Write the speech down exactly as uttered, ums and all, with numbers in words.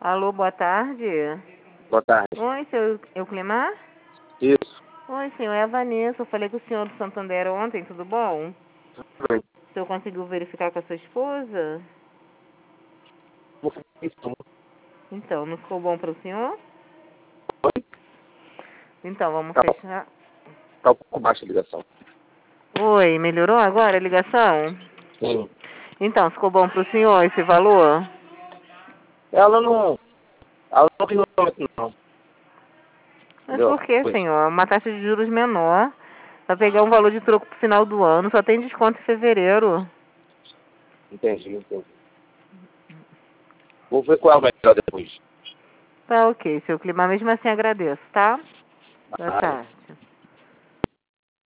Alô, boa tarde. Boa tarde. Oi, seu Euclimar? Isso. Oi, senhor, é a Vanessa. Eu falei com o senhor do Santander ontem, tudo bom? Tudo bem. O senhor conseguiu verificar com a sua esposa? Vou fazer isso. Então, não ficou bom para o senhor? Oi? Então, vamos Tá, fechar. tá um pouco baixa a ligação. Oi, melhorou agora a ligação? Sim. Então, ficou bom para o senhor esse valor? Ela não... Ela não tem muito, não. Mas Entendeu? por que, Pois. senhor? Uma taxa de juros menor. Vai pegar um valor de troco pro final do ano. Só tem desconto em fevereiro. Entendi, entendi. Vou ver qual é o melhor depois. Tá ok, seu Clima. Mesmo assim, agradeço, tá? Boa Ah, tarde.